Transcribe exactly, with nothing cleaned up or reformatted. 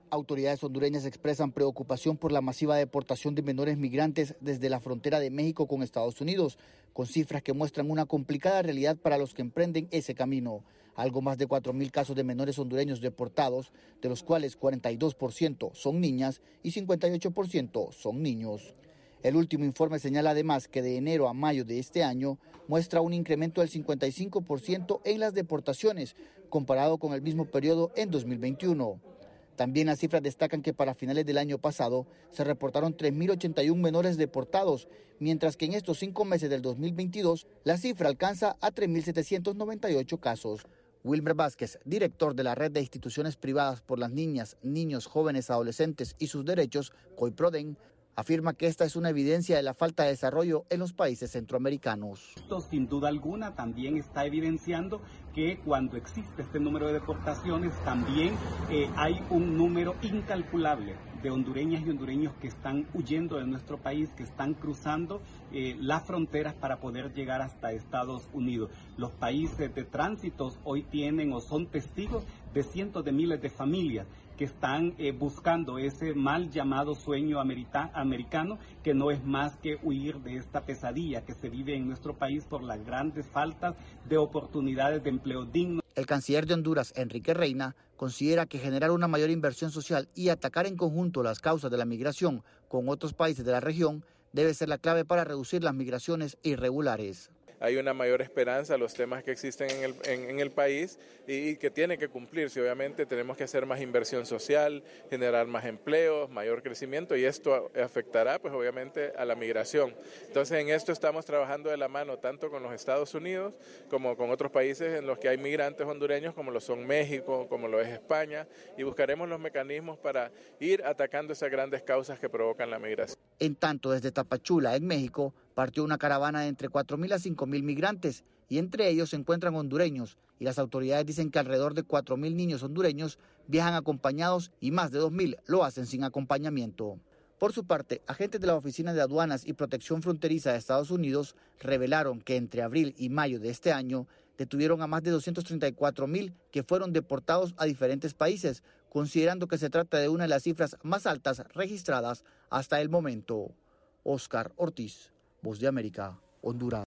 Autoridades hondureñas expresan preocupación por la masiva deportación de menores migrantes desde la frontera de México con Estados Unidos, con cifras que muestran una complicada realidad para los que emprenden ese camino. Algo más de cuatro mil casos de menores hondureños deportados, de los cuales cuarenta y dos por ciento son niñas y cincuenta y ocho por ciento son niños. El último informe señala además que de enero a mayo de este año muestra un incremento del cincuenta y cinco por ciento en las deportaciones, comparado con el mismo periodo en dos mil veintiuno. También las cifras destacan que para finales del año pasado se reportaron tres mil ochenta y uno menores deportados, mientras que en estos cinco meses del dos mil veintidós la cifra alcanza a tres mil setecientos noventa y ocho casos. Wilmer Vázquez, director de la Red de Instituciones Privadas por las Niñas, Niños, Jóvenes, Adolescentes y sus Derechos, COIPRODEN, afirma que esta es una evidencia de la falta de desarrollo en los países centroamericanos. Esto sin duda alguna también está evidenciando que cuando existe este número de deportaciones también eh, hay un número incalculable de hondureñas y hondureños que están huyendo de nuestro país, que están cruzando eh, las fronteras para poder llegar hasta Estados Unidos. Los países de tránsitos hoy tienen o son testigos de cientos de miles de familias que están eh, buscando ese mal llamado sueño amerita, americano, que no es más que huir de esta pesadilla que se vive en nuestro país por las grandes faltas de oportunidades de empleo digno. El canciller de Honduras, Enrique Reina, considera que generar una mayor inversión social y atacar en conjunto las causas de la migración con otros países de la región debe ser la clave para reducir las migraciones irregulares. Hay una mayor esperanza a los temas que existen en el, en, en el país y, y que tienen que cumplirse. Obviamente tenemos que hacer más inversión social, generar más empleos, mayor crecimiento y esto afectará pues obviamente a la migración. Entonces en esto estamos trabajando de la mano tanto con los Estados Unidos como con otros países en los que hay migrantes hondureños como lo son México, como lo es España y buscaremos los mecanismos para ir atacando esas grandes causas que provocan la migración. En tanto, desde Tapachula, en México, partió una caravana de entre cuatro mil a cinco mil migrantes y entre ellos se encuentran hondureños y las autoridades dicen que alrededor de cuatro mil niños hondureños viajan acompañados y más de dos mil lo hacen sin acompañamiento. Por su parte, agentes de la Oficina de Aduanas y Protección Fronteriza de Estados Unidos revelaron que entre abril y mayo de este año detuvieron a más de doscientos treinta y cuatro mil que fueron deportados a diferentes países, considerando que se trata de una de las cifras más altas registradas hasta el momento. Oscar Ortiz, Voz de América, Honduras.